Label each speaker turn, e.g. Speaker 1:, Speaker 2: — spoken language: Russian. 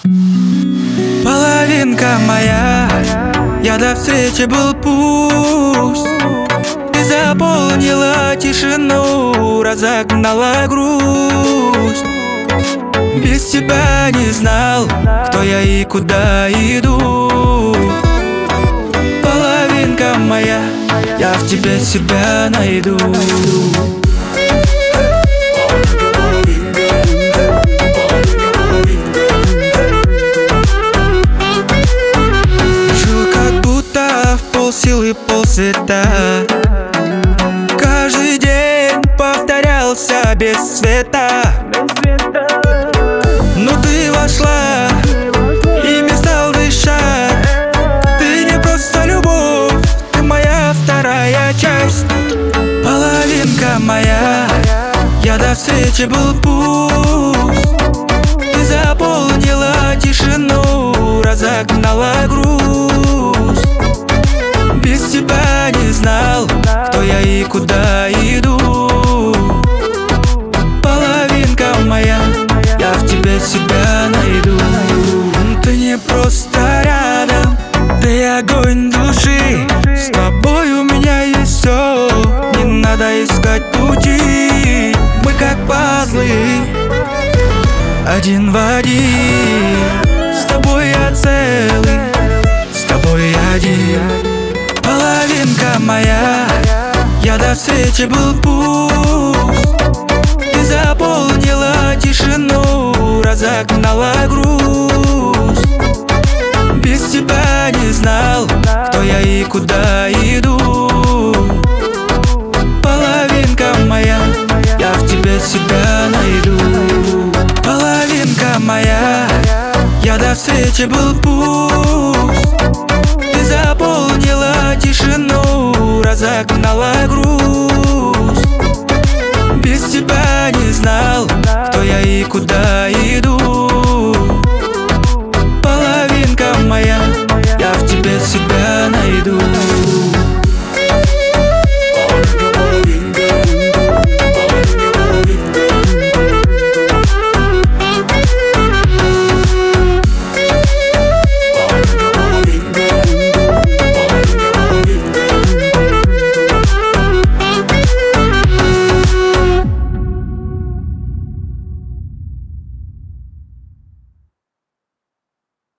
Speaker 1: Половинка моя, я до встречи был пусть. Ты заполнила тишину, разогнала грусть. Без тебя не знал, кто я и куда иду. Половинка моя, я в тебе себя найду. Жил как будто в полсилы полсвета. Каждый день повторялся без света. Но ты вошла, и мне стал дышать. Ты не просто любовь, ты моя вторая часть. Половинка моя, я до встречи был пусть. Ты заполнила тишину, разогнала грусть. Без тебя не знал, кто я и куда иду. Половинка моя, я в тебе себя найду. Ты не просто рядом, ты огонь души. С тобой у меня есть все, не надо искать пути. Мы как пазлы, один в один. С тобой я целый, с тобой я один. Половинка моя, я до встречи был пусть. Ты заполнила тишину, разогнала грусть. Без тебя не знал, кто я и куда иду. Половинка моя, я в тебе себя найду. Половинка моя, я до встречи был пусть. Ты заполнила тишину, разогнала грусть.